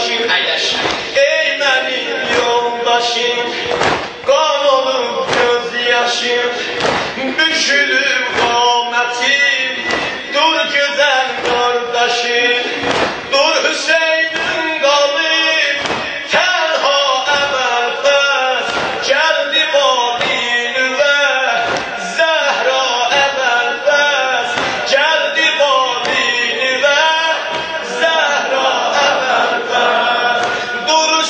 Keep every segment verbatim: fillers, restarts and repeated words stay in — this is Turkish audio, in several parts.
yoldaşım, ey benim yoldaşım, kan olup gözyaşım, bükülüp kametim, dur güzel kardeşim, dur Hüseyin'in kalbim, tenha emelfez, geldi badinüve, Zehra emelfez, geldi badinüve, Zehra emelfez, dur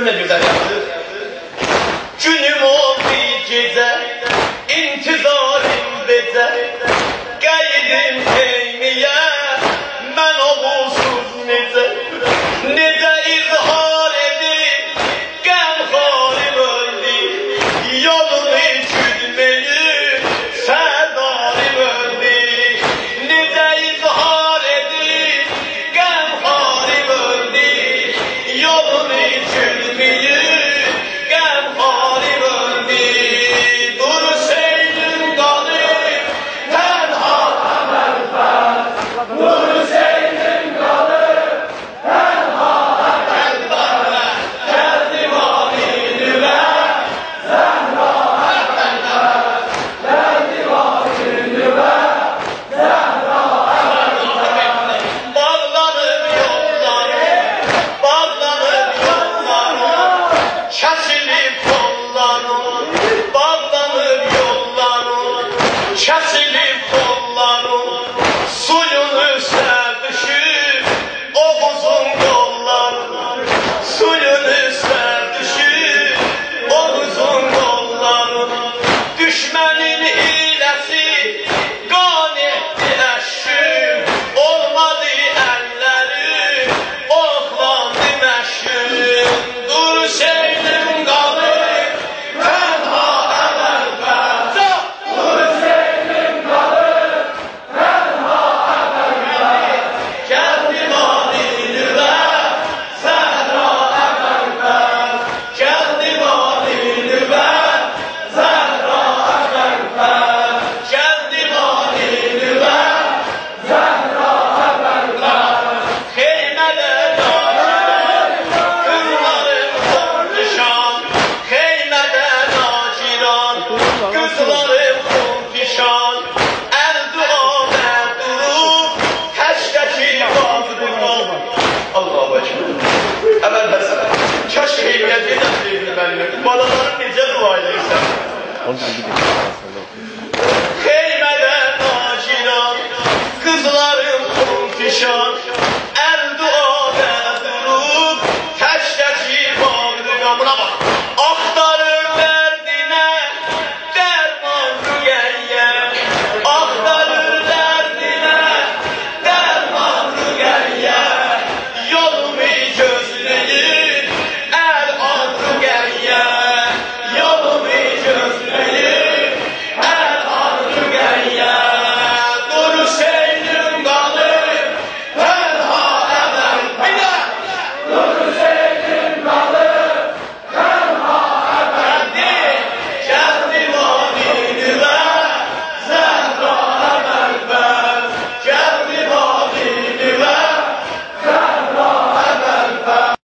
ne güzel yaptı. Günüm oldu gece, intizarım bece. Geldim sevmeye, ben oğulsuz nece. Nece izhar edip, gemharim öldü. Yolunu çürmeyi, serdarım öldü. Nece izhar edip, gemharim öldü. Yolunu çürmeyi, gemharim öldü. Dur seyrim kalıp, tenha elbet. Dur seyrim kalıp, tenha elbet. Geldim abilüme, Zehra elbet. Geldim abilüme, Zehra elbet. Bağlanıp yollarım, bağlanıp yollarım. Kesilip kollarım, bağlanıp yollarım. Kesilip kollarım, suyun üstüne düşüp omuzun kollarım. Suyun üstüne düşüp omuzun kollarım. Düşmenin hilesi kan etti eşim. Olmadı elleri, oklandı meşhum. Dur seyrim kalıp, tenha elbet. Dur seyrim kalıp, tenha elbet. Geldim abilüme, Zehra elbet. Geldim abilüme, Zehra elbet. Geldim abilüme, Zehra elbet. Heymede naciran, kızlarım kuntişan. Heymede naciran, kızlarım kuntişan. El duada durup, teşteki vazgeçan. Allahu Ekber. Evvel mesela, keşke heymeye dediklerini benimle. Balalarım nice dua edeysen. Heymede naciran, kızlarım kuntişan.